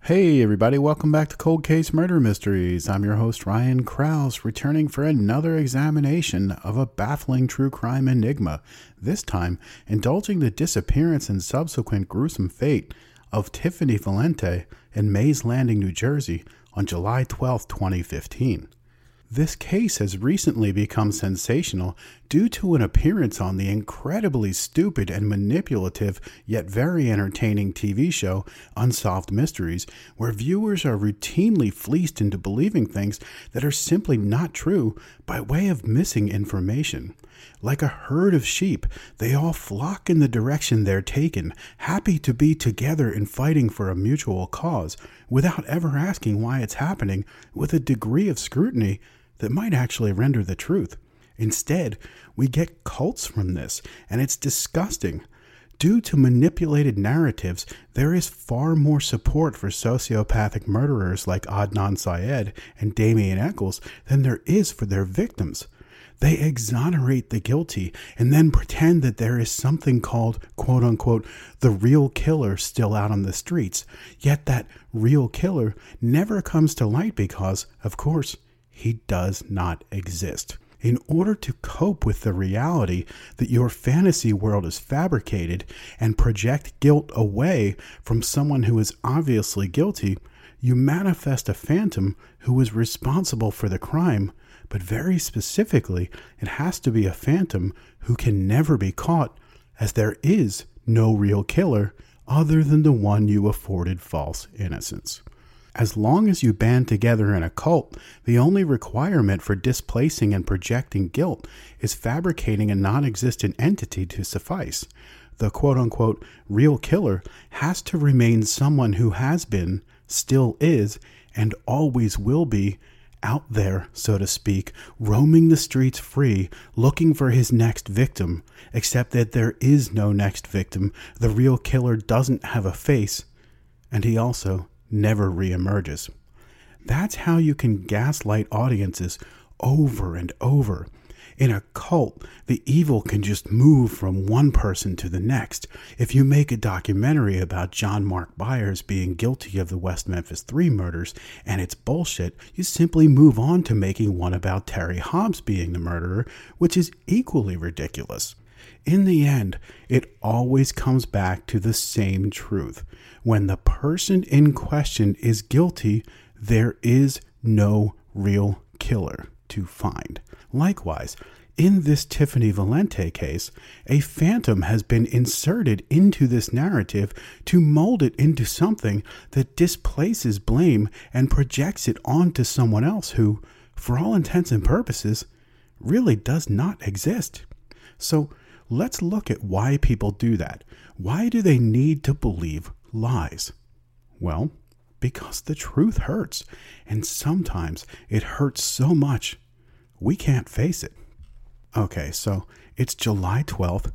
Hey everybody, welcome back to Cold Case Murder Mysteries. I'm your host Ryan Krause, returning for another examination of a baffling true crime enigma, this time indulging the disappearance and subsequent gruesome fate of Tiffany Valente in Mays Landing, New Jersey on July 12, 2015. This case has recently become sensational due to an appearance on the incredibly stupid and manipulative yet very entertaining TV show Unsolved Mysteries, where viewers are routinely fleeced into believing things that are simply not true by way of missing information. Like a herd of sheep, they all flock in the direction they're taken, happy to be together and fighting for a mutual cause, without ever asking why it's happening, with a degree of scrutiny that might actually render the truth. Instead, we get cults from this, and it's disgusting. Due to manipulated narratives, there is far more support for sociopathic murderers like Adnan Syed and Damien Echols than there is for their victims. They exonerate the guilty and then pretend that there is something called, quote-unquote, the real killer still out on the streets, yet that real killer never comes to light because, of course, he does not exist. In order to cope with the reality that your fantasy world is fabricated and project guilt away from someone who is obviously guilty, you manifest a phantom who is responsible for the crime, but very specifically, it has to be a phantom who can never be caught, as there is no real killer other than the one you afforded false innocence. As long as you band together in a cult, the only requirement for displacing and projecting guilt is fabricating a non-existent entity to suffice. The quote-unquote real killer has to remain someone who has been, still is, and always will be out there, so to speak, roaming the streets free, looking for his next victim, except that there is no next victim. The real killer doesn't have a face, and he also never reemerges. That's how you can gaslight audiences over and over. In a cult, the evil can just move from one person to the next. If you make a documentary about John Mark Byers being guilty of the West Memphis 3 murders and it's bullshit, you simply move on to making one about Terry Hobbs being the murderer, which is equally ridiculous. In the end, it always comes back to the same truth. When the person in question is guilty, there is no real killer to find. Likewise, in this Tiffany Valente case, a phantom has been inserted into this narrative to mold it into something that displaces blame and projects it onto someone else who, for all intents and purposes, really does not exist. So, let's look at why people do that. Why do they need to believe lies? Well, because the truth hurts, and sometimes it hurts so much we can't face it. Okay, so it's July 12th,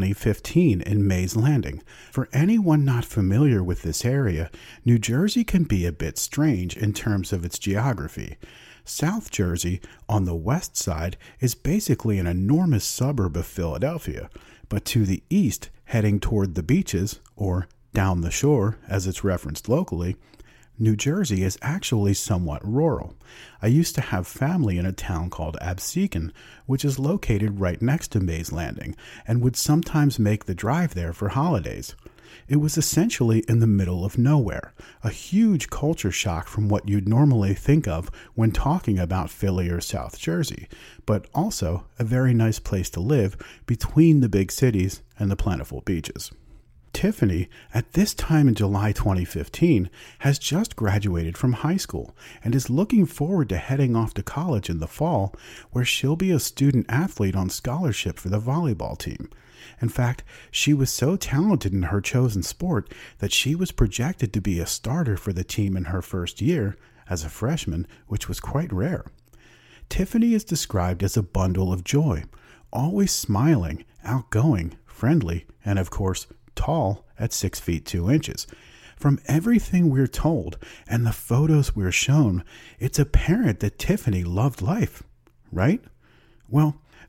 2015 in Mays Landing. For anyone not familiar with this area, New Jersey can be a bit strange in terms of its geography. South Jersey, on the west side, is basically an enormous suburb of Philadelphia, but to the east, heading toward the beaches, or down the shore as it's referenced locally, New Jersey is actually somewhat rural. I used to have family in a town called Absecon, which is located right next to Mays Landing, and would sometimes make the drive there for holidays. It was essentially in the middle of nowhere, a huge culture shock from what you'd normally think of when talking about Philly or South Jersey, but also a very nice place to live between the big cities and the plentiful beaches. Tiffany, at this time in July 2015, has just graduated from high school and is looking forward to heading off to college in the fall, where she'll be a student athlete on scholarship for the volleyball team. In fact, she was so talented in her chosen sport that she was projected to be a starter for the team in her first year as a freshman, which was quite rare. Tiffany is described as a bundle of joy, always smiling, outgoing, friendly, and of course, tall at 6 feet 2 inches. From everything we're told and the photos we're shown, it's apparent that Tiffany loved life, right? Well,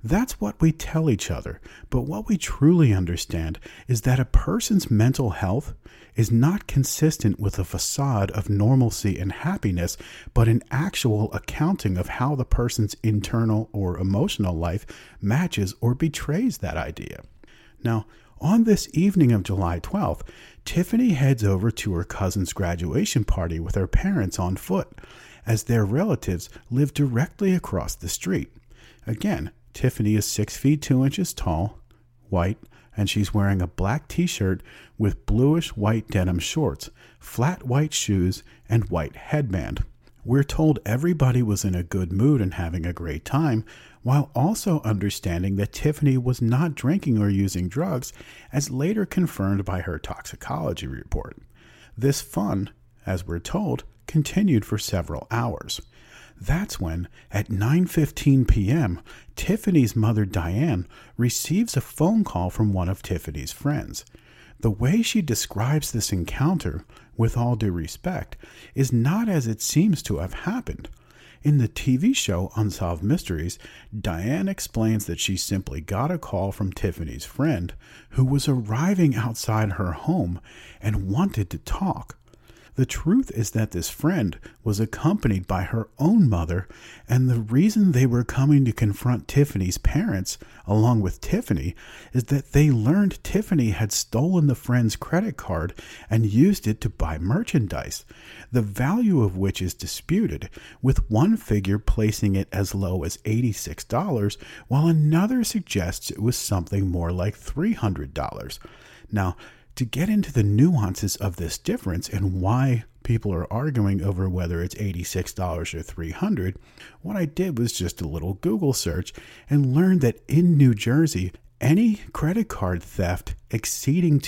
That's what we tell each other, but what we truly understand is that a person's mental health is not consistent with a facade of normalcy and happiness, but an actual accounting of how the person's internal or emotional life matches or betrays that idea. Now, on this evening of July 12th, Tiffany heads over to her cousin's graduation party with her parents on foot, as their relatives live directly across the street. Again, Tiffany is 6 feet 2 inches tall, white, and she's wearing a black t-shirt with bluish white denim shorts, flat white shoes, and white headband. We're told everybody was in a good mood and having a great time, while also understanding that Tiffany was not drinking or using drugs, as later confirmed by her toxicology report. This fun, as we're told, continued for several hours. That's when, at 9:15 p.m., Tiffany's mother, Diane, receives a phone call from one of Tiffany's friends. The way she describes this encounter, with all due respect, is not as it seems to have happened. In the TV show Unsolved Mysteries, Diane explains that she simply got a call from Tiffany's friend, who was arriving outside her home and wanted to talk. The truth is that this friend was accompanied by her own mother, and the reason they were coming to confront Tiffany's parents, along with Tiffany, is that they learned Tiffany had stolen the friend's credit card and used it to buy merchandise, the value of which is disputed, with one figure placing it as low as $86, while another suggests it was something more like $300. Now, to get into the nuances of this difference and why people are arguing over whether it's $86 or $300, what I did was just a little Google search and learned that in New Jersey, any credit card theft exceeding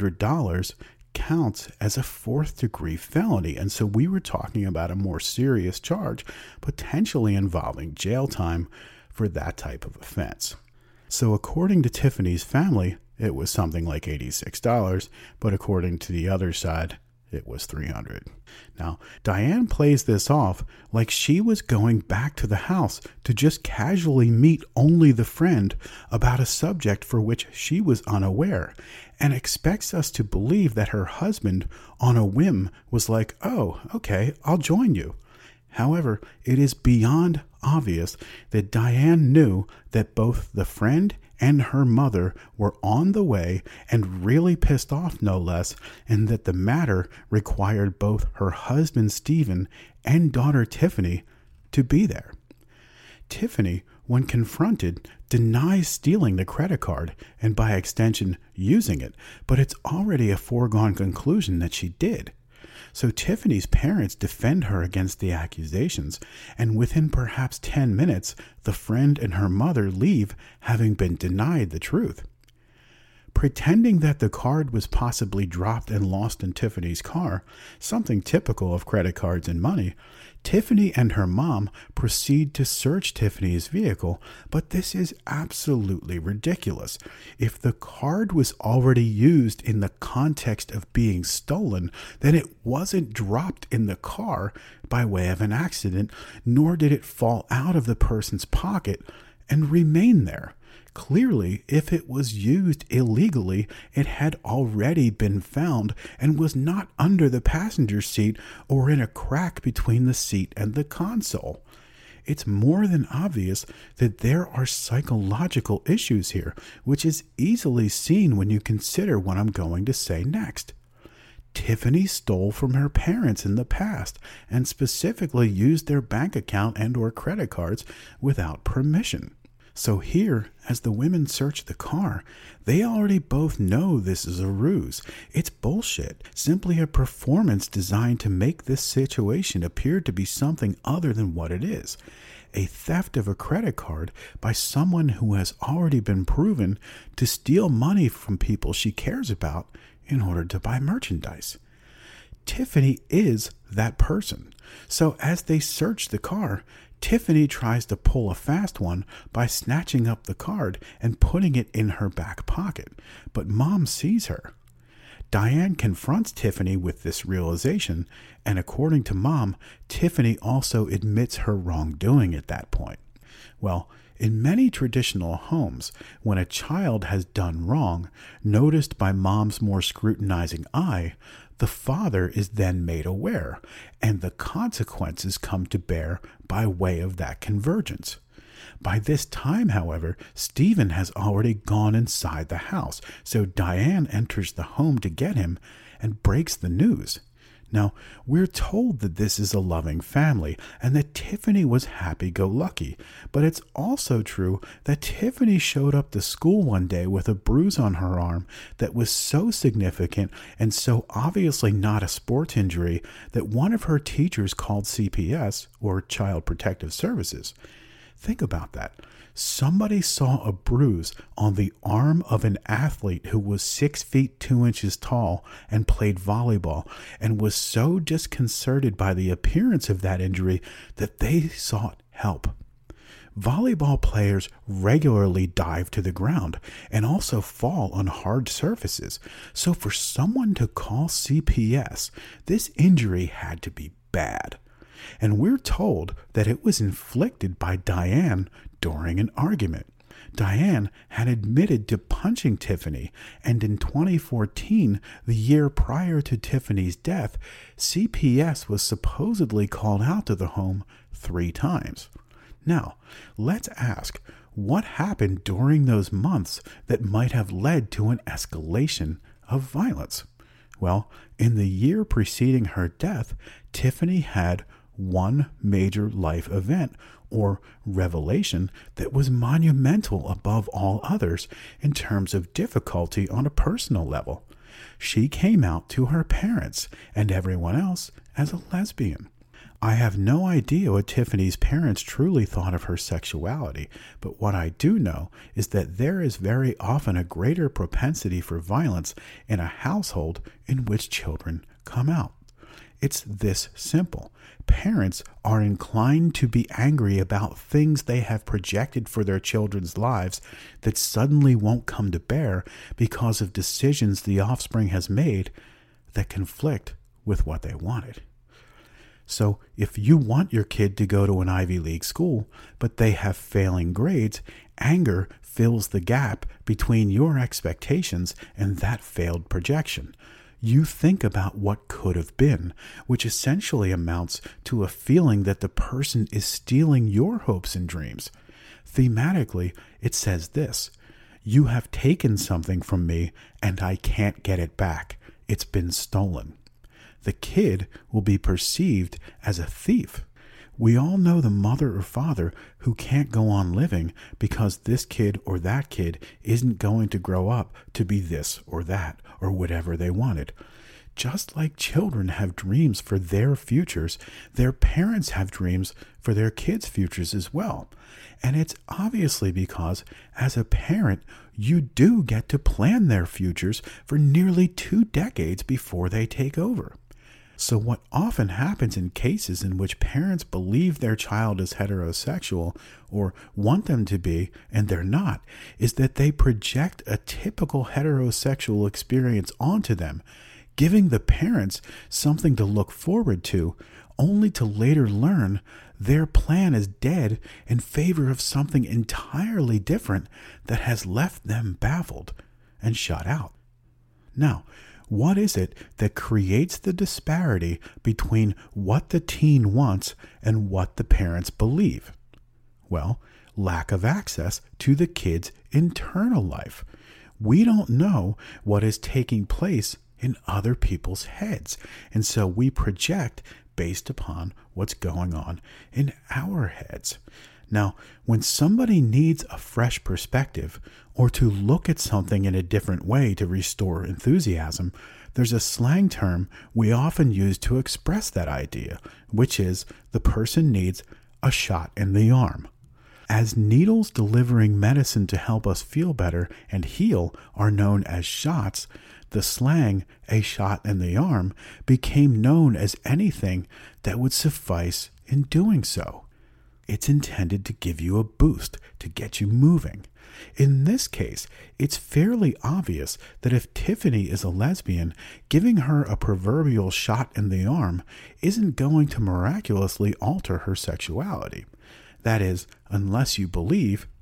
$200 counts as a fourth-degree felony. And so we were talking about a more serious charge, potentially involving jail time for that type of offense. So according to Tiffany's family, it was something like $86, but according to the other side, it was $300. Now, Diane plays this off like she was going back to the house to just casually meet only the friend about a subject for which she was unaware, and expects us to believe that her husband, on a whim, was like, "Oh, okay, I'll join you." However, it is beyond obvious that Diane knew that both the friend and her mother were on the way and really pissed off, no less, and that the matter required both her husband Stephen and daughter Tiffany to be there. Tiffany, when confronted, denies stealing the credit card and by extension using it, but it's already a foregone conclusion that she did. So Tiffany's parents defend her against the accusations, and within perhaps 10 minutes, the friend and her mother leave, having been denied the truth. Pretending that the card was possibly dropped and lost in Tiffany's car, something typical of credit cards and money, Tiffany and her mom proceed to search Tiffany's vehicle, but this is absolutely ridiculous. If the card was already used in the context of being stolen, then it wasn't dropped in the car by way of an accident, nor did it fall out of the person's pocket and remain there. Clearly, if it was used illegally, it had already been found and was not under the passenger seat or in a crack between the seat and the console. It's more than obvious that there are psychological issues here, which is easily seen when you consider what I'm going to say next. Tiffany stole from her parents in the past and specifically used their bank account and/or credit cards without permission. So here, as the women search the car, they already both know this is a ruse. It's bullshit, simply a performance designed to make this situation appear to be something other than what it is. A theft of a credit card by someone who has already been proven to steal money from people she cares about in order to buy merchandise. Tiffany is that person. So as they search the car, Tiffany tries to pull a fast one by snatching up the card and putting it in her back pocket, but Mom sees her. Diane confronts Tiffany with this realization, and according to Mom, Tiffany also admits her wrongdoing at that point. Well, In many traditional homes, when a child has done wrong, noticed by mom's more scrutinizing eye, the father is then made aware, and the consequences come to bear by way of that convergence. By this time, however, Stephen has already gone inside the house, so Diane enters the home to get him and breaks the news. Now, we're told that this is a loving family and that Tiffany was happy-go-lucky, but it's also true that Tiffany showed up to school one day with a bruise on her arm that was so significant and so obviously not a sports injury that one of her teachers called CPS, or Child Protective Services. Think about that. Somebody saw a bruise on the arm of an athlete who was 6 feet 2 inches tall and played volleyball and was so disconcerted by the appearance of that injury that they sought help. Volleyball players regularly dive to the ground and also fall on hard surfaces, so for someone to call CPS, this injury had to be bad. And we're told that it was inflicted by Diane during an argument. Diane had admitted to punching Tiffany, and in 2014, the year prior to Tiffany's death, CPS was supposedly called out to the home 3 times. Now, let's ask, what happened during those months that might have led to an escalation of violence? Well, in the year preceding her death, Tiffany had one major life event or revelation that was monumental above all others in terms of difficulty on a personal level. She came out to her parents and everyone else as a lesbian. I have no idea what Tiffany's parents truly thought of her sexuality, but what I do know is that there is very often a greater propensity for violence in a household in which children come out. It's this simple. Parents are inclined to be angry about things they have projected for their children's lives that suddenly won't come to bear because of decisions the offspring has made that conflict with what they wanted. So if you want your kid to go to an Ivy League school, but they have failing grades, anger fills the gap between your expectations and that failed projection. You think about what could have been, which essentially amounts to a feeling that the person is stealing your hopes and dreams. Thematically, it says this: you have taken something from me and I can't get it back. It's been stolen. The kid will be perceived as a thief. We all know the mother or father who can't go on living because this kid or that kid isn't going to grow up to be this or that or whatever they wanted. Just like children have dreams for their futures, their parents have dreams for their kids' futures as well. And it's obviously because, as a parent, you do get to plan their futures for nearly 2 decades before they take over. So what often happens in cases in which parents believe their child is heterosexual or want them to be and they're not is that they project a typical heterosexual experience onto them, giving the parents something to look forward to, only to later learn their plan is dead in favor of something entirely different that has left them baffled and shut out. Now, what is it that creates the disparity between what the teen wants and what the parents believe? Well, lack of access to the kid's internal life. We don't know what is taking place in other people's heads, and so we project based upon what's going on in our heads. Now, when somebody needs a fresh perspective or to look at something in a different way to restore enthusiasm, there's a slang term we often use to express that idea, which is the person needs a shot in the arm. As needles delivering medicine to help us feel better and heal are known as shots, the slang, a shot in the arm, became known as anything that would suffice in doing so. It's intended to give you a boost, to get you moving. In this case, it's fairly obvious that if Tiffany is a lesbian, giving her a proverbial shot in the arm isn't going to miraculously alter her sexuality. That is, unless you believe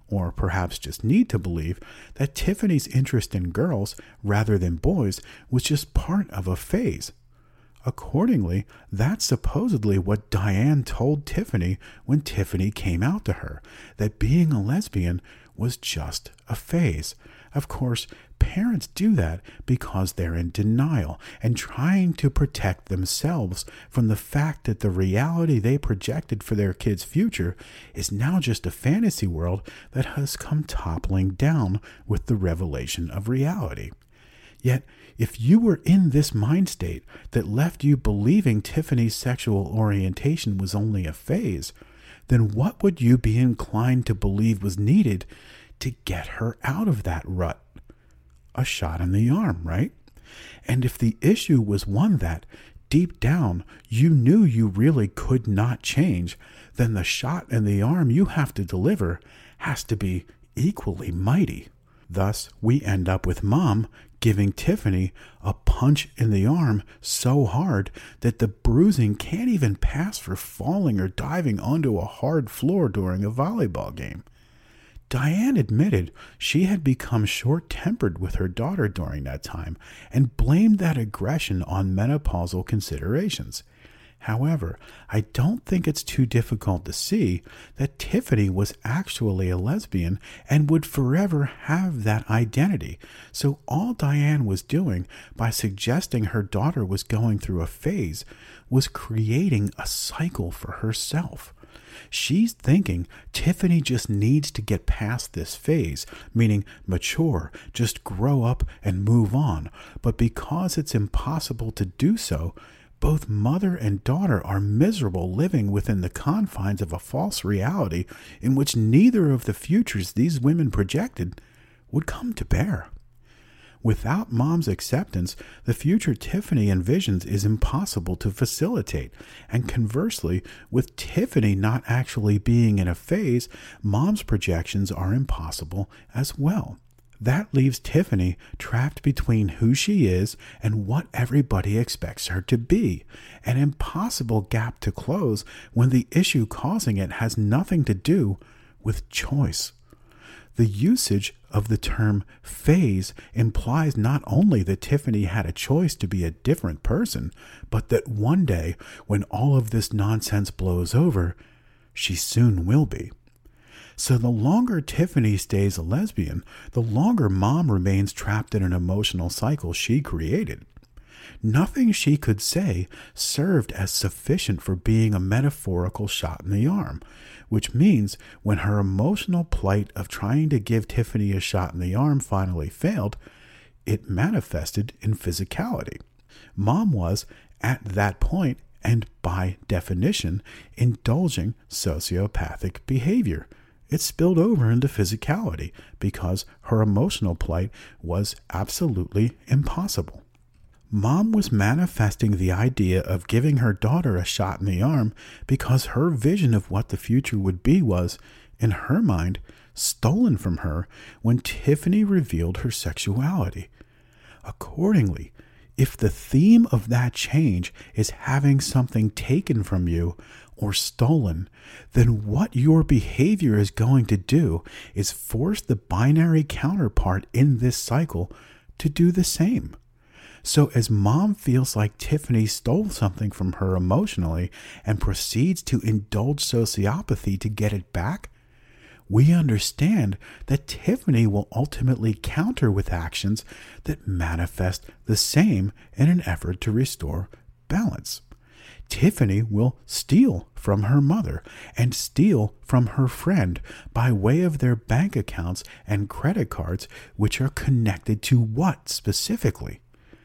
or perhaps just need to believe, that Tiffany's interest in girls rather than boys was just part of a phase. Accordingly, that's supposedly what Diane told Tiffany when Tiffany came out to her, that being a lesbian was just a phase. Of course, parents do that because they're in denial and trying to protect themselves from the fact that the reality they projected for their kids' future is now just a fantasy world that has come toppling down with the revelation of reality. Yet, if you were in this mind state that left you believing Tiffany's sexual orientation was only a phase, then what would you be inclined to believe was needed to get her out of that rut? A shot in the arm, right? And if the issue was one that, deep down, you knew you really could not change, then the shot in the arm you have to deliver has to be equally mighty. Thus, we end up with Mom giving Tiffany a punch in the arm so hard that the bruising can't even pass for falling or diving onto a hard floor during a volleyball game. Diane admitted she had become short-tempered with her daughter during that time and blamed that aggression on menopausal considerations. However, I don't think it's too difficult to see that Tiffany was actually a lesbian and would forever have that identity. So all Diane was doing by suggesting her daughter was going through a phase was creating a cycle for herself. She's thinking Tiffany just needs to get past this phase, meaning mature, just grow up and move on. But because it's impossible to do so, both mother and daughter are miserable living within the confines of a false reality in which neither of the futures these women projected would come to bear. Without Mom's acceptance, the future Tiffany envisions is impossible to facilitate, and conversely, with Tiffany not actually being in a phase, Mom's projections are impossible as well. That leaves Tiffany trapped between who she is and what everybody expects her to be, an impossible gap to close when the issue causing it has nothing to do with choice. The usage of the term phase implies not only that Tiffany had a choice to be a different person, but that one day, when all of this nonsense blows over, she soon will be. So the longer Tiffany stays a lesbian, the longer Mom remains trapped in an emotional cycle she created. Nothing she could say served as sufficient for being a metaphorical shot in the arm, which means when her emotional plight of trying to give Tiffany a shot in the arm finally failed, it manifested in physicality. Mom was, at that point, and by definition, indulging sociopathic behavior. It spilled over into physicality because her emotional plight was absolutely impossible. Mom was manifesting the idea of giving her daughter a shot in the arm because her vision of what the future would be was, in her mind, stolen from her when Tiffany revealed her sexuality. Accordingly, if the theme of that change is having something taken from you or stolen, then what your behavior is going to do is force the binary counterpart in this cycle to do the same. So as Mom feels like Tiffany stole something from her emotionally and proceeds to indulge sociopathy to get it back, we understand that Tiffany will ultimately counter with actions that manifest the same in an effort to restore balance. Tiffany will steal from her mother and steal from her friend by way of their bank accounts and credit cards, which are connected to what specifically?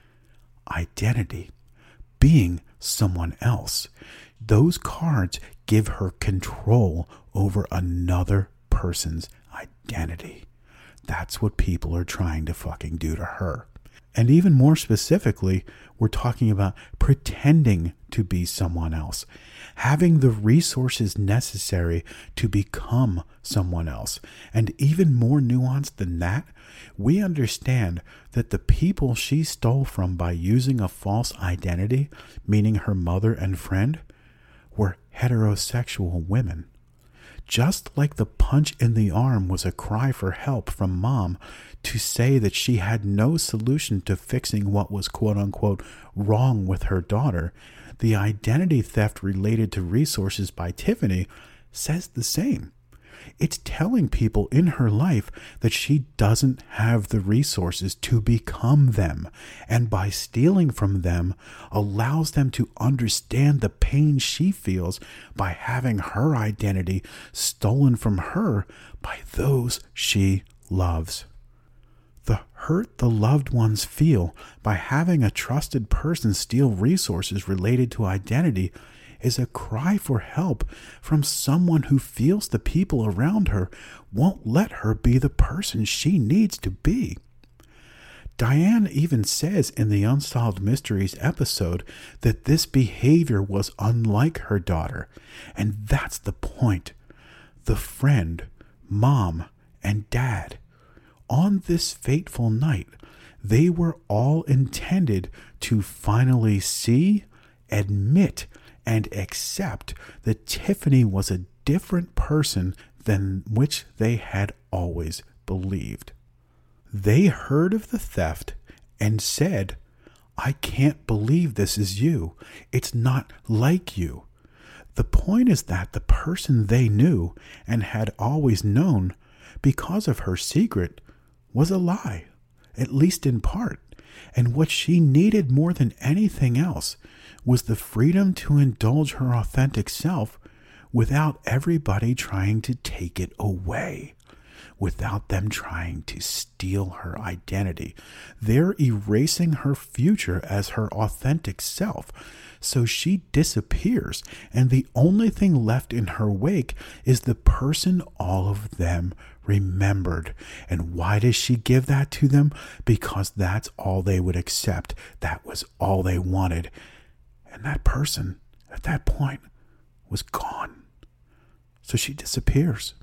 Identity. Being someone else. Those cards give her control over another person's identity. That's what people are trying to fucking do to her. And even more specifically, we're talking about pretending to be someone else, having the resources necessary to become someone else. And even more nuanced than that, we understand that the people she stole from by using a false identity, meaning her mother and friend, were heterosexual women. Just like the punch in the arm was a cry for help from mom to say that she had no solution to fixing what was quote-unquote wrong with her daughter, the identity theft related to resources by Tiffany says the same. It's telling people in her life that she doesn't have the resources to become them, and by stealing from them, allows them to understand the pain she feels by having her identity stolen from her by those she loves. The hurt the loved ones feel by having a trusted person steal resources related to identity is a cry for help from someone who feels the people around her won't let her be the person she needs to be. Diane even says in the Unsolved Mysteries episode that this behavior was unlike her daughter, and that's the point. The friend, mom, and dad, on this fateful night, they were all intended to finally see, admit, and accept that Tiffany was a different person than which they had always believed. They heard of the theft and said, "I can't believe this is you. It's not like you." The point is that the person they knew and had always known because of her secret was a lie, at least in part. And what she needed more than anything else was the freedom to indulge her authentic self without everybody trying to take it away, without them trying to steal her identity. They're erasing her future as her authentic self. So she disappears, and the only thing left in her wake is the person all of them remembered. And why does she give that to them? Because that's all they would accept. That was all they wanted. And that person, at that point, was gone. So she disappears.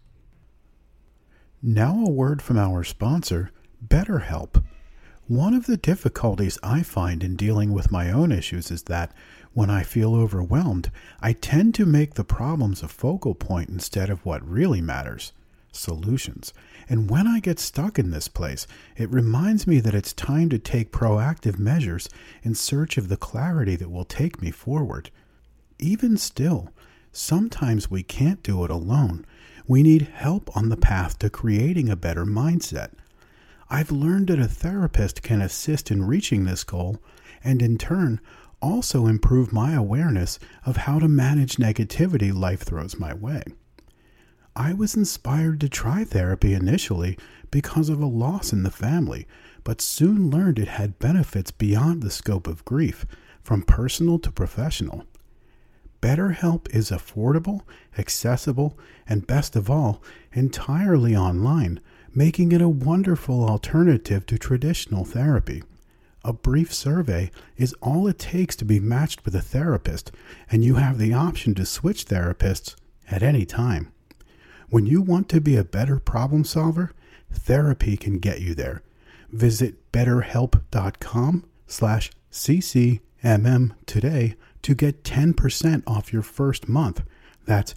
Now a word from our sponsor, BetterHelp. One of the difficulties I find in dealing with my own issues is that when I feel overwhelmed, I tend to make the problems a focal point instead of what really matters, solutions. And when I get stuck in this place, it reminds me that it's time to take proactive measures in search of the clarity that will take me forward. Even still, sometimes we can't do it alone. We need help on the path to creating a better mindset. I've learned that a therapist can assist in reaching this goal and in turn also improve my awareness of how to manage negativity life throws my way. I was inspired to try therapy initially because of a loss in the family, but soon learned it had benefits beyond the scope of grief, from personal to professional. BetterHelp is affordable, accessible, and best of all, entirely online, making it a wonderful alternative to traditional therapy. A brief survey is all it takes to be matched with a therapist, and you have the option to switch therapists at any time. When you want to be a better problem solver, therapy can get you there. Visit betterhelp.com/ccmm today to get 10% off your first month. That's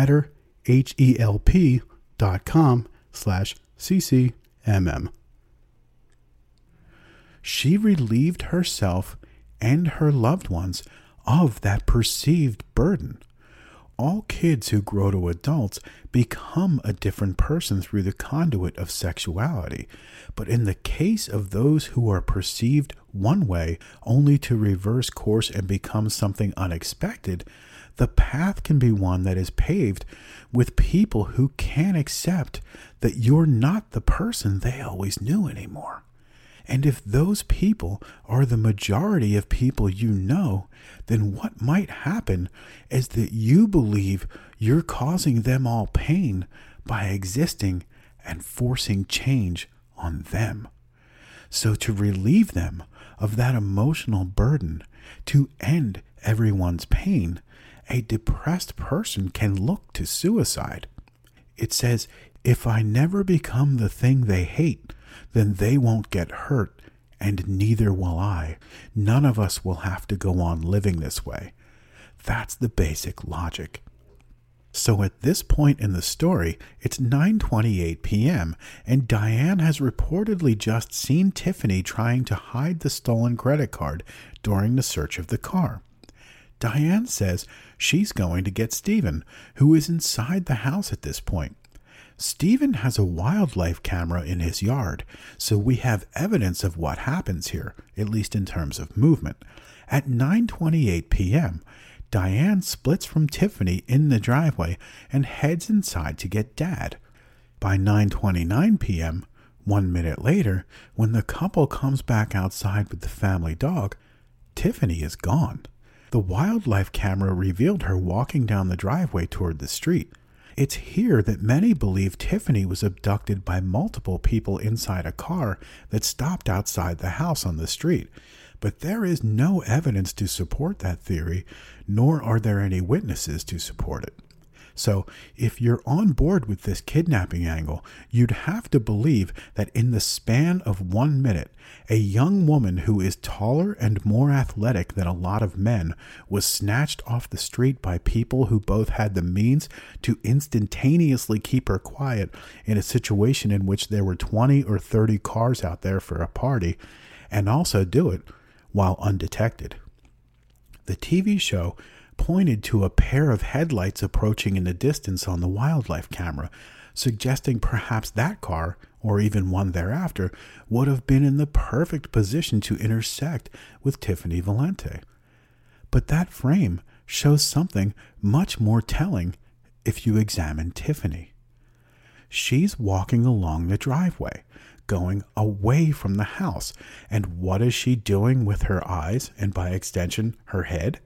betterhelp.com/ccmm. She relieved herself and her loved ones of that perceived burden. All kids who grow to adults become a different person through the conduit of sexuality. But in the case of those who are perceived one way only to reverse course and become something unexpected, the path can be one that is paved with people who can't accept that you're not the person they always knew anymore. And if those people are the majority of people you know, then what might happen is that you believe you're causing them all pain by existing and forcing change on them. So to relieve them of that emotional burden, to end everyone's pain, a depressed person can look to suicide. It says, if I never become the thing they hate, then they won't get hurt, and neither will I. None of us will have to go on living this way. That's the basic logic. So at this point in the story, it's 9:28 p.m., and Diane has reportedly just seen Tiffany trying to hide the stolen credit card during the search of the car. Diane says she's going to get Stephen, who is inside the house at this point. Stephen has a wildlife camera in his yard, so we have evidence of what happens here, at least in terms of movement. At 9:28 p.m., Diane splits from Tiffany in the driveway and heads inside to get Dad. By 9:29 p.m., 1 minute later, when the couple comes back outside with the family dog, Tiffany is gone. The wildlife camera revealed her walking down the driveway toward the street. It's here that many believe Tiffany was abducted by multiple people inside a car that stopped outside the house on the street. But there is no evidence to support that theory, nor are there any witnesses to support it. So, if you're on board with this kidnapping angle, you'd have to believe that in the span of 1 minute, a young woman who is taller and more athletic than a lot of men was snatched off the street by people who both had the means to instantaneously keep her quiet in a situation in which there were 20 or 30 cars out there for a party, and also do it while undetected. The TV show pointed to a pair of headlights approaching in the distance on the wildlife camera, suggesting perhaps that car, or even one thereafter, would have been in the perfect position to intersect with Tiffany Valente. But that frame shows something much more telling if you examine Tiffany. She's walking along the driveway, going away from the house, and what is she doing with her eyes, and by extension her head?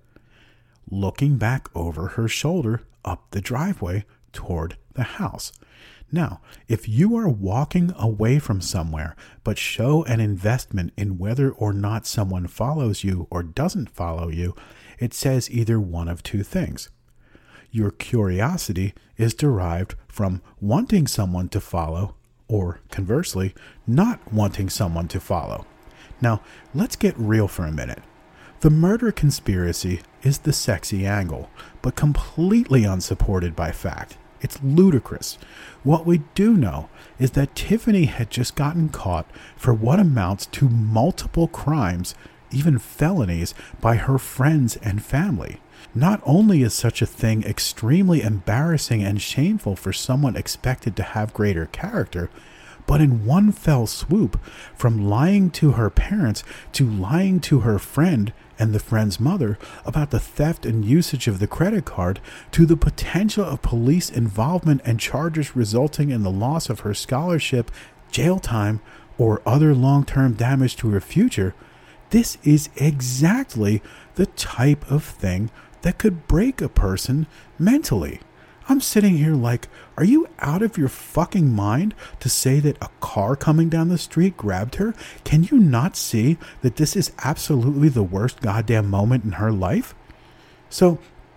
Looking back over her shoulder up the driveway toward the house. Now, if you are walking away from somewhere but show an investment in whether or not someone follows you or doesn't follow you, it says either one of two things. Your curiosity is derived from wanting someone to follow, or conversely, not wanting someone to follow. Now, let's get real for a minute. The murder conspiracy is the sexy angle, but completely unsupported by fact. It's ludicrous. What we do know is that Tiffany had just gotten caught for what amounts to multiple crimes, even felonies, by her friends and family. Not only is such a thing extremely embarrassing and shameful for someone expected to have greater character, but in one fell swoop, from lying to her parents to lying to her friend and the friend's mother about the theft and usage of the credit card, to the potential of police involvement and charges resulting in the loss of her scholarship, jail time, or other long-term damage to her future, this is exactly the type of thing that could break a person mentally. I'm sitting here like, are you out of your fucking mind to say that a car coming down the street grabbed her? Can you not see that this is absolutely the worst goddamn moment in her life? So,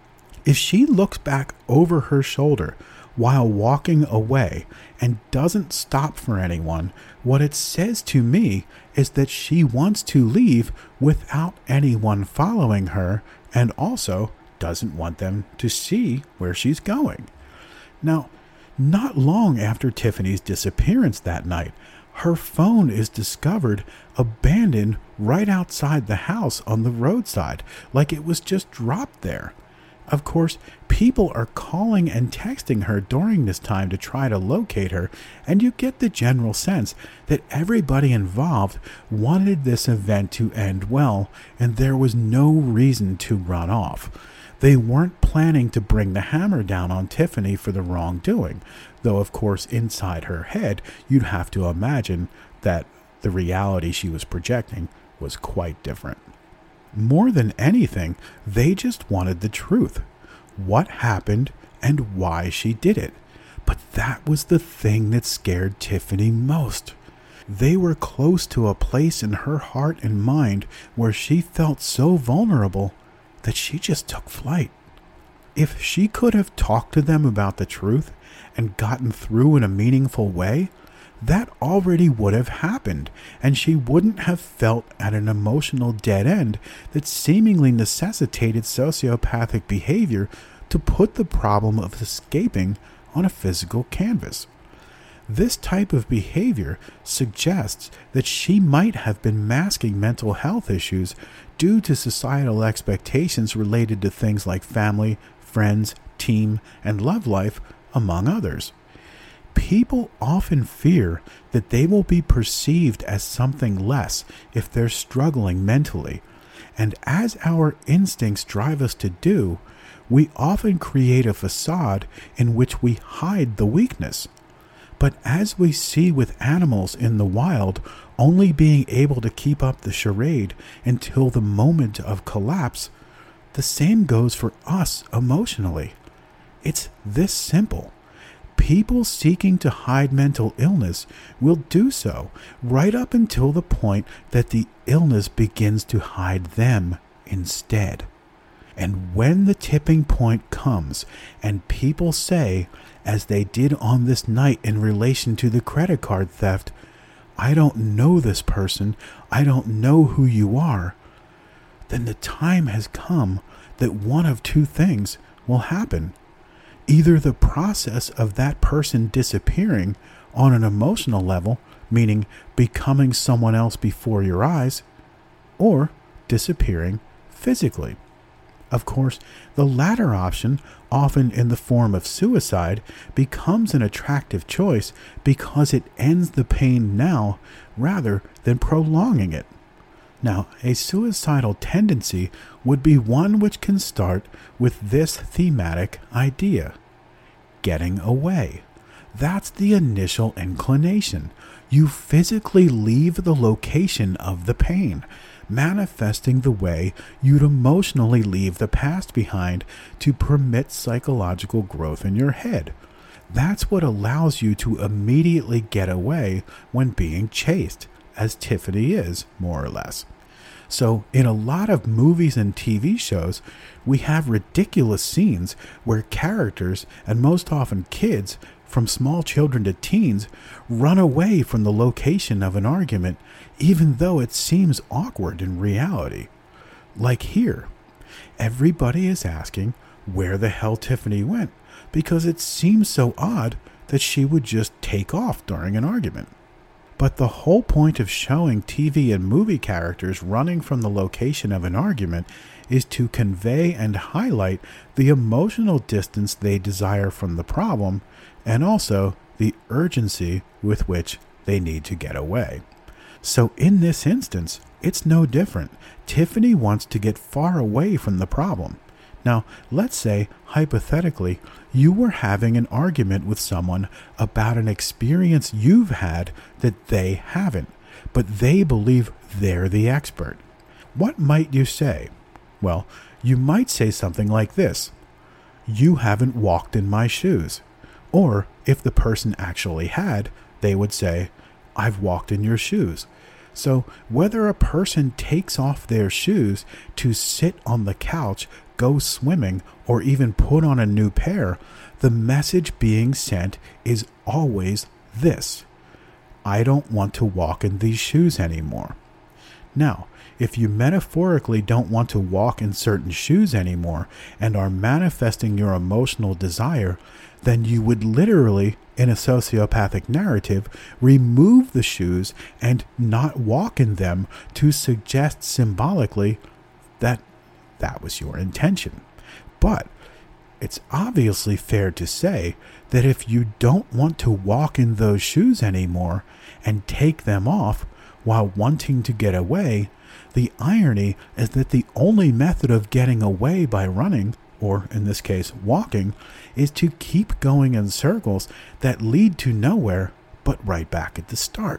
if she looks back over her shoulder while walking away and doesn't stop for anyone, what it says to me is that she wants to leave without anyone following her, and also doesn't want them to see where she's going. Now, not long after Tiffany's disappearance that night, her phone is discovered abandoned right outside the house on the roadside, like it was just dropped there. Of course, people are calling and texting her during this time to try to locate her, and you get the general sense that everybody involved wanted this event to end well, and there was no reason to run off. They weren't planning to bring the hammer down on Tiffany for the wrongdoing, though of course inside her head you'd have to imagine that the reality she was projecting was quite different. More than anything, they just wanted the truth. What happened and why she did it. But that was the thing that scared Tiffany most. They were close to a place in her heart and mind where she felt so vulnerable that she just took flight. If she could have talked to them about the truth and gotten through in a meaningful way, that already would have happened, and she wouldn't have felt at an emotional dead end that seemingly necessitated sociopathic behavior to put the problem of escaping on a physical canvas. This type of behavior suggests that she might have been masking mental health issues due to societal expectations related to things like family, friends, team, and love life, among others. People often fear that they will be perceived as something less if they're struggling mentally, and as our instincts drive us to do, we often create a facade in which we hide the weakness. But as we see with animals in the wild, only being able to keep up the charade until the moment of collapse, the same goes for us emotionally. It's this simple. People seeking to hide mental illness will do so right up until the point that the illness begins to hide them instead. And when the tipping point comes and people say, as they did on this night in relation to the credit card theft, "I don't know this person, I don't know who you are," then the time has come that one of two things will happen. Either the process of that person disappearing on an emotional level, meaning becoming someone else before your eyes, or disappearing physically. Of course, the latter option, often in the form of suicide, becomes an attractive choice because it ends the pain now rather than prolonging it. Now, a suicidal tendency would be one which can start with this thematic idea: getting away. That's the initial inclination. You physically leave the location of the pain, manifesting the way you'd emotionally leave the past behind to permit psychological growth in your head. That's what allows you to immediately get away when being chased, as Tiffany is, more or less. So in a lot of movies and TV shows, we have ridiculous scenes where characters, and most often kids, from small children to teens, run away from the location of an argument, even though it seems awkward in reality. Like here, everybody is asking where the hell Tiffany went, because it seems so odd that she would just take off during an argument. But the whole point of showing TV and movie characters running from the location of an argument is to convey and highlight the emotional distance they desire from the problem, and also the urgency with which they need to get away. So in this instance, it's no different. Tiffany wants to get far away from the problem. Now, let's say, hypothetically, you were having an argument with someone about an experience you've had that they haven't, but they believe they're the expert. What might you say? Well, you might say something like this: "You haven't walked in my shoes." Or, if the person actually had, they would say, "I've walked in your shoes." So, whether a person takes off their shoes to sit on the couch, go swimming, or even put on a new pair, the message being sent is always this: I don't want to walk in these shoes anymore. Now, if you metaphorically don't want to walk in certain shoes anymore and are manifesting your emotional desire, then you would literally, in a sociopathic narrative, remove the shoes and not walk in them to suggest symbolically that that was your intention. But it's obviously fair to say that if you don't want to walk in those shoes anymore and take them off while wanting to get away, the irony is that the only method of getting away by running, or in this case walking, is to keep going in circles that lead to nowhere but right back at the start.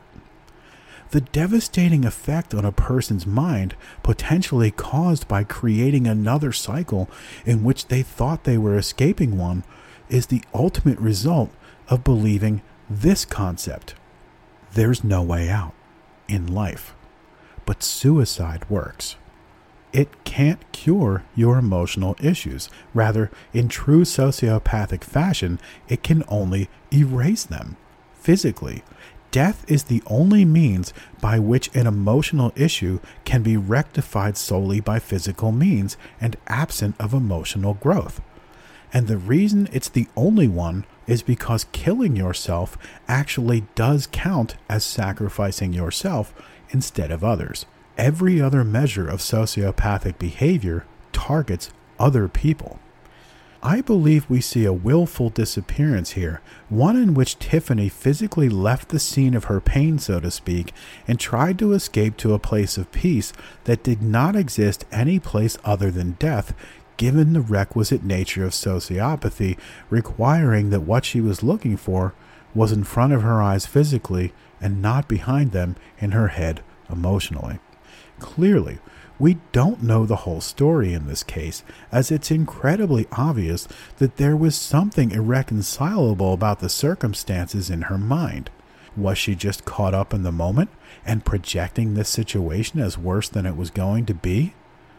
The devastating effect on a person's mind, potentially caused by creating another cycle in which they thought they were escaping one, is the ultimate result of believing this concept: there's no way out in life. But suicide works. It can't cure your emotional issues. Rather, in true sociopathic fashion, it can only erase them physically. Death is the only means by which an emotional issue can be rectified solely by physical means and absent of emotional growth. And the reason it's the only one is because killing yourself actually does count as sacrificing yourself instead of others. Every other measure of sociopathic behavior targets other people. I believe we see a willful disappearance here, one in which Tiffany physically left the scene of her pain, so to speak, and tried to escape to a place of peace that did not exist any place other than death, given the requisite nature of sociopathy, requiring that what she was looking for was in front of her eyes physically and not behind them in her head emotionally. Clearly, we don't know the whole story in this case, as it's incredibly obvious that there was something irreconcilable about the circumstances in her mind. Was she just caught up in the moment and projecting this situation as worse than it was going to be?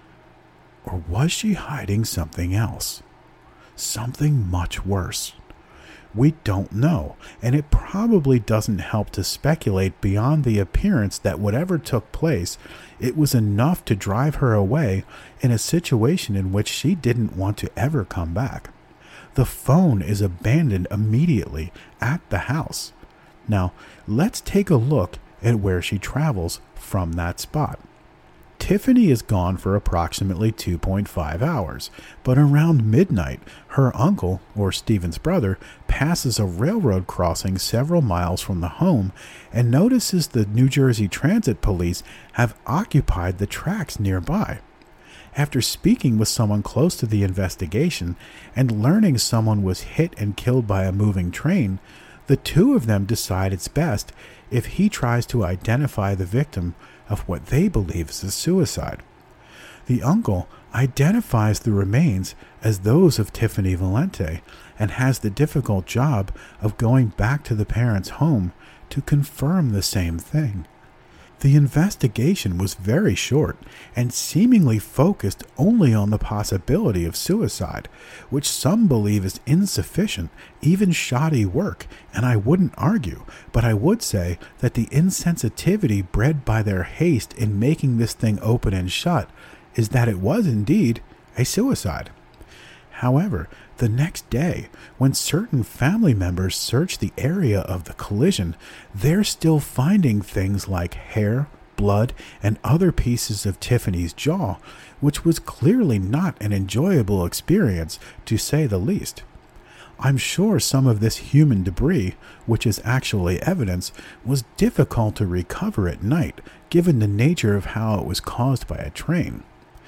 Or was she hiding something else? Something much worse? We don't know, and it probably doesn't help to speculate beyond the appearance that whatever took place, it was enough to drive her away in a situation in which she didn't want to ever come back. The phone is abandoned immediately at the house. Now, let's take a look at where she travels from that spot. Tiffany is gone for approximately 2.5 hours, but around midnight, her uncle, or Stephen's brother, passes a railroad crossing several miles from the home and notices the New Jersey Transit Police have occupied the tracks nearby. After speaking with someone close to the investigation and learning someone was hit and killed by a moving train, the two of them decide it's best if he tries to identify the victim of what they believe is a suicide. The uncle identifies the remains as those of Tiffany Valente and has the difficult job of going back to the parents' home to confirm the same thing. The investigation was very short and seemingly focused only on the possibility of suicide, which some believe is insufficient, even shoddy work, and I wouldn't argue, but I would say that the insensitivity bred by their haste in making this thing open and shut is that it was indeed a suicide. However, the next day, when certain family members search the area of the collision, they're still finding things like hair, blood, and other pieces of Tiffany's jaw, which was clearly not an enjoyable experience, to say the least. I'm sure some of this human debris, which is actually evidence, was difficult to recover at night, given the nature of how it was caused by a train.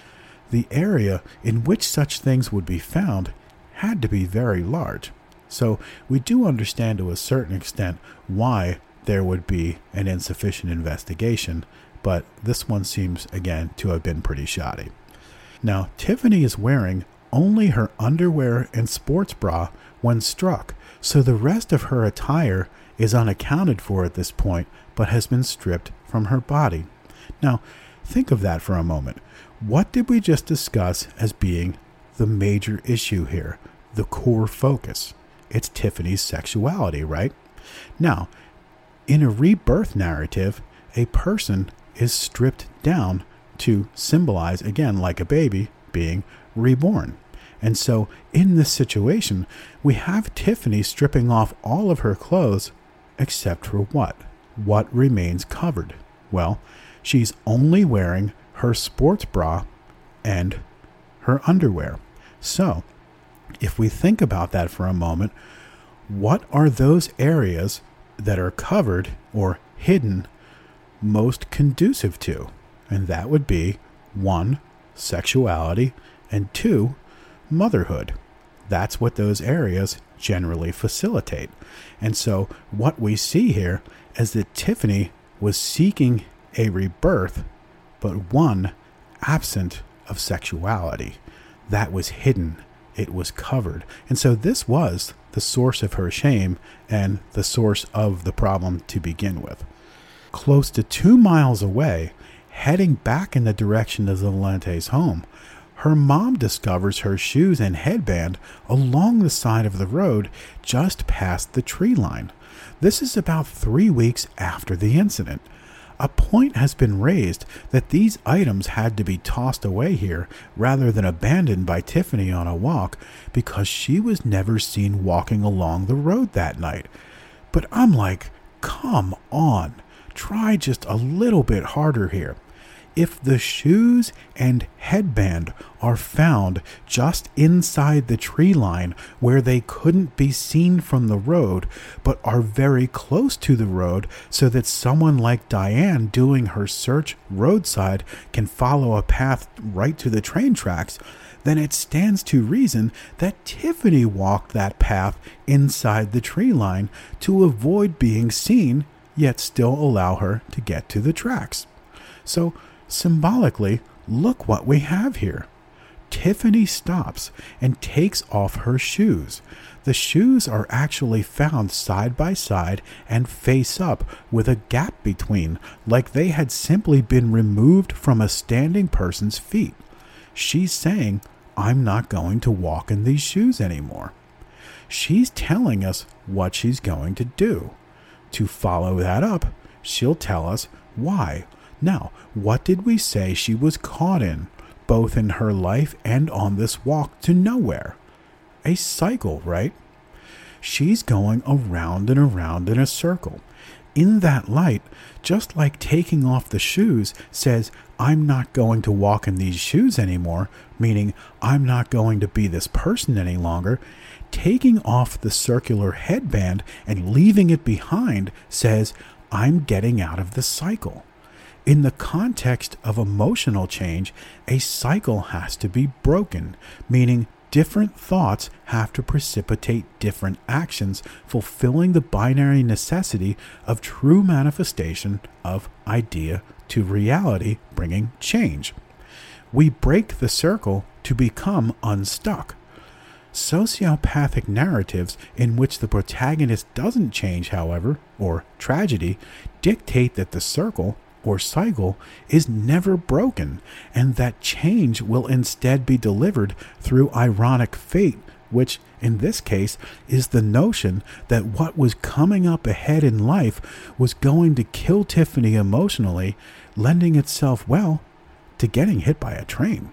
The area in which such things would be found had to be very large, so we do understand to a certain extent why there would be an insufficient investigation, but this one seems, again, to have been pretty shoddy. Now, Tiffany is wearing only her underwear and sports bra when struck, so the rest of her attire is unaccounted for at this point, but has been stripped from her body. Now, think of that for a moment. What did we just discuss as being the major issue here, the core focus? It's Tiffany's sexuality, right? Now, in a rebirth narrative, a person is stripped down to symbolize, again, like a baby, being reborn. And so, in this situation, we have Tiffany stripping off all of her clothes, except for what? What remains covered? Well, she's only wearing her sports bra and her underwear. So, if we think about that for a moment, what are those areas that are covered or hidden most conducive to? And that would be 1, sexuality, and 2, motherhood. That's what those areas generally facilitate. And so what we see here is that Tiffany was seeking a rebirth, but one absent of sexuality. That was hidden. It was covered. And so this was the source of her shame and the source of the problem to begin with. Close to 2 miles away, heading back in the direction of the Valente's home, her mom discovers her shoes and headband along the side of the road just past the tree line. This is about 3 weeks after the incident. A point has been raised that these items had to be tossed away here rather than abandoned by Tiffany on a walk because she was never seen walking along the road that night. But I'm like, come on, try just a little bit harder here. If the shoes and headband are found just inside the tree line where they couldn't be seen from the road, but are very close to the road so that someone like Diane doing her search roadside can follow a path right to the train tracks, then it stands to reason that Tiffany walked that path inside the tree line to avoid being seen, yet still allow her to get to the tracks. So, symbolically, look what we have here. Tiffany stops and takes off her shoes. The shoes are actually found side by side and face up with a gap between, like they had simply been removed from a standing person's feet. She's saying, I'm not going to walk in these shoes anymore. She's telling us what she's going to do. To follow that up, she'll tell us why. Now, what did we say she was caught in, both in her life and on this walk to nowhere? A cycle, right? She's going around and around in a circle. In that light, just like taking off the shoes says, I'm not going to walk in these shoes anymore, meaning I'm not going to be this person any longer, taking off the circular headband and leaving it behind says, I'm getting out of the cycle. In the context of emotional change, a cycle has to be broken, meaning different thoughts have to precipitate different actions, fulfilling the binary necessity of true manifestation of idea to reality, bringing change. We break the circle to become unstuck. Sociopathic narratives in which the protagonist doesn't change, however, or tragedy, dictate that the circle or cycle is never broken, and that change will instead be delivered through ironic fate, which in this case is the notion that what was coming up ahead in life was going to kill Tiffany emotionally, lending itself well to getting hit by a train.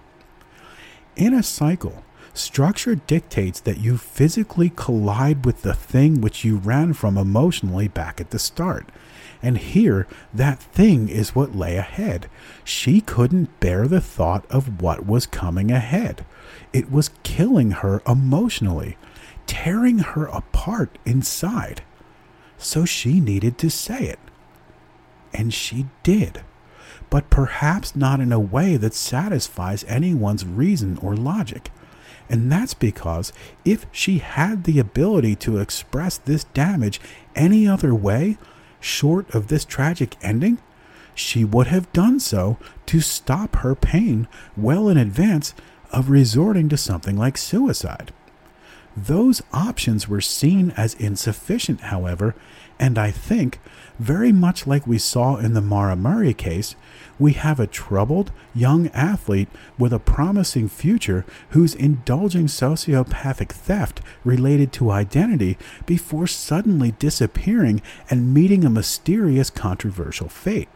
In a cycle, structure dictates that you physically collide with the thing which you ran from emotionally back at the start. And here, that thing is what lay ahead. She couldn't bear the thought of what was coming ahead. It was killing her emotionally, tearing her apart inside. So she needed to say it. And she did. But perhaps not in a way that satisfies anyone's reason or logic. And that's because if she had the ability to express this damage any other way, short of this tragic ending, she would have done so to stop her pain well in advance of resorting to something like suicide. Those options were seen as insufficient, however, and I think, very much like we saw in the Mara Murray case, we have a troubled young athlete with a promising future who's indulging sociopathic theft related to identity before suddenly disappearing and meeting a mysterious controversial fate.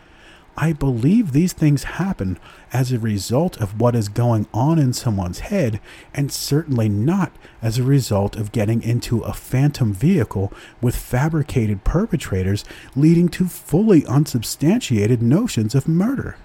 I believe these things happen as a result of what is going on in someone's head, and certainly not as a result of getting into a phantom vehicle with fabricated perpetrators leading to fully unsubstantiated notions of murder.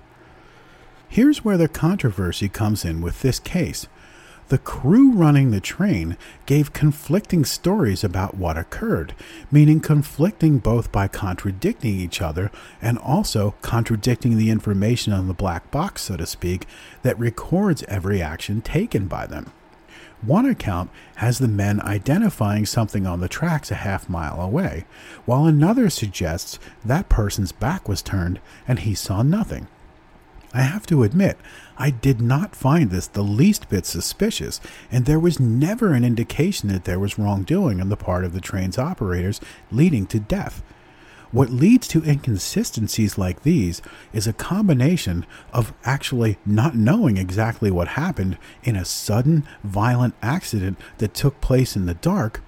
Here's where the controversy comes in with this case. The crew running the train gave conflicting stories about what occurred, meaning conflicting both by contradicting each other and also contradicting the information on the black box, so to speak, that records every action taken by them. One account has the men identifying something on the tracks a half-mile away, while another suggests that person's back was turned and he saw nothing. I have to admit, I did not find this the least bit suspicious, and there was never an indication that there was wrongdoing on the part of the train's operators leading to death. What leads to inconsistencies like these is a combination of actually not knowing exactly what happened in a sudden, violent accident that took place in the dark,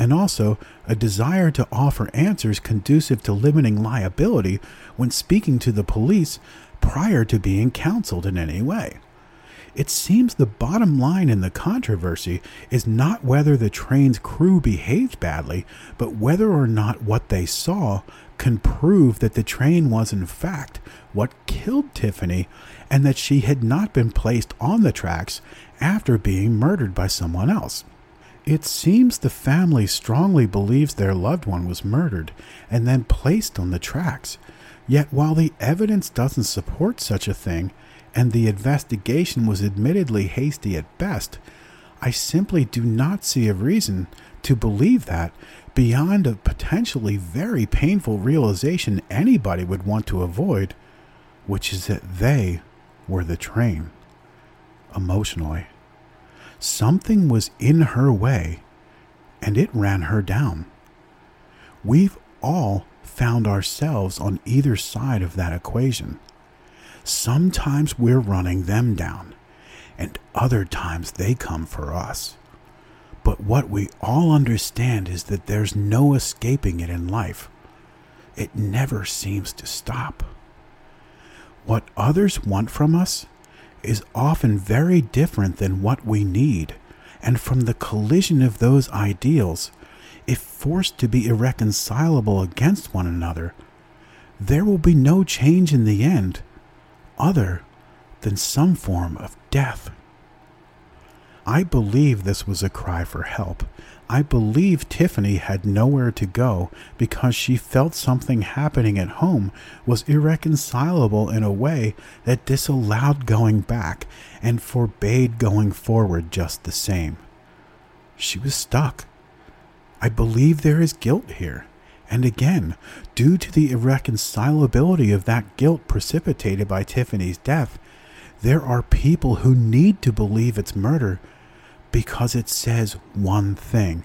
and also a desire to offer answers conducive to limiting liability when speaking to the police prior to being counseled in any way. It seems the bottom line in the controversy is not whether the train's crew behaved badly, but whether or not what they saw can prove that the train was in fact what killed Tiffany and that she had not been placed on the tracks after being murdered by someone else. It seems the family strongly believes their loved one was murdered and then placed on the tracks. Yet while the evidence doesn't support such a thing, and the investigation was admittedly hasty at best, I simply do not see a reason to believe that beyond a potentially very painful realization anybody would want to avoid, which is that they were the train. Emotionally, something was in her way, and it ran her down. We've all found ourselves on either side of that equation. Sometimes we're running them down, and other times they come for us. But what we all understand is that there's no escaping it in life. It never seems to stop. What others want from us is often very different than what we need, and from the collision of those ideals, if forced to be irreconcilable against one another, there will be no change in the end, other than some form of death. I believe this was a cry for help. I believe Tiffany had nowhere to go because she felt something happening at home was irreconcilable in a way that disallowed going back and forbade going forward just the same. She was stuck. I believe there is guilt here. And again, due to the irreconcilability of that guilt precipitated by Tiffany's death, there are people who need to believe it's murder because it says one thing.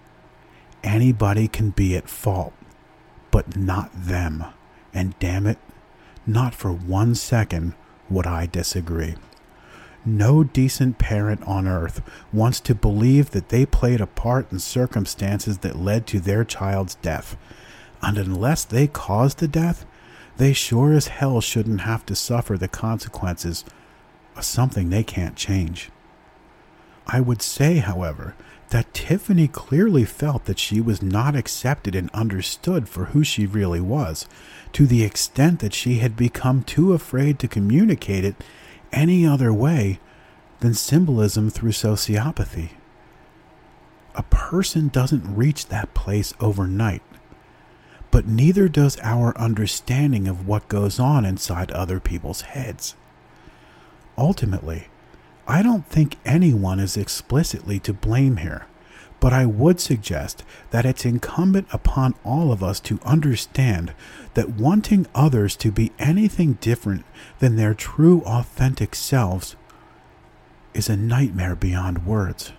Anybody can be at fault, but not them. And damn it, not for 1 second would I disagree. No decent parent on earth wants to believe that they played a part in circumstances that led to their child's death. And unless they caused the death, they sure as hell shouldn't have to suffer the consequences of something they can't change. I would say, however, that Tiffany clearly felt that she was not accepted and understood for who she really was, to the extent that she had become too afraid to communicate it any other way than symbolism through sociopathy. A person doesn't reach that place overnight, but neither does our understanding of what goes on inside other people's heads. Ultimately, I don't think anyone is explicitly to blame here, but I would suggest that it's incumbent upon all of us to understand that wanting others to be anything different than their true, authentic selves is a nightmare beyond words.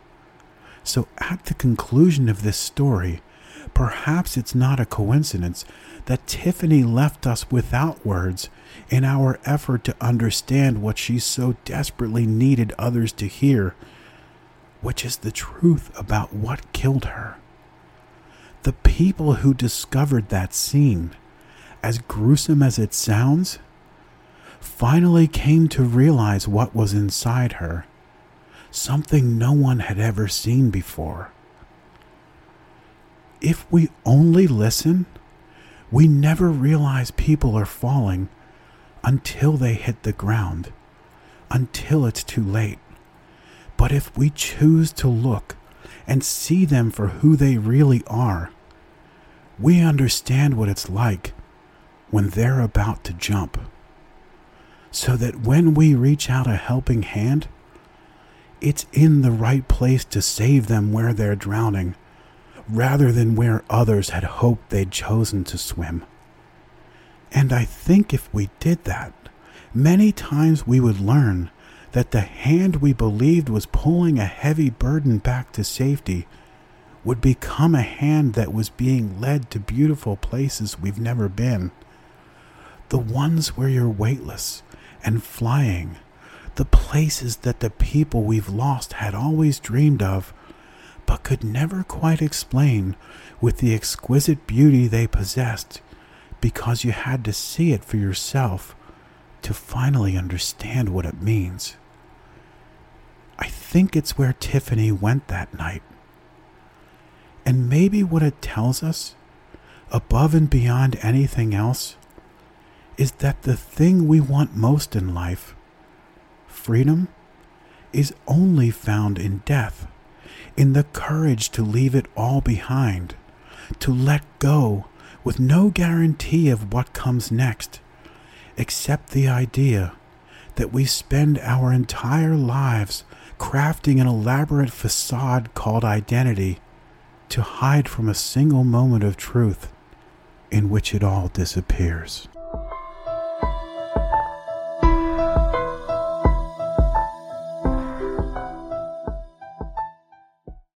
So at the conclusion of this story, perhaps it's not a coincidence that Tiffany left us without words in our effort to understand what she so desperately needed others to hear, which is the truth about what killed her. The people who discovered that scene, as gruesome as it sounds, finally came to realize what was inside her, something no one had ever seen before. If we only listen, we never realize people are falling until they hit the ground, until it's too late. But if we choose to look and see them for who they really are, we understand what it's like when they're about to jump. So that when we reach out a helping hand, it's in the right place to save them where they're drowning, rather than where others had hoped they'd chosen to swim. And I think if we did that, many times we would learn that the hand we believed was pulling a heavy burden back to safety would become a hand that was being led to beautiful places we've never been. The ones where you're weightless and flying, the places that the people we've lost had always dreamed of, but could never quite explain with the exquisite beauty they possessed, because you had to see it for yourself to finally understand what it means. I think it's where Tiffany went that night. And maybe what it tells us, above and beyond anything else, is that the thing we want most in life, freedom, is only found in death, in the courage to leave it all behind, to let go with no guarantee of what comes next, except the idea that we spend our entire lives crafting an elaborate facade called identity to hide from a single moment of truth in which it all disappears.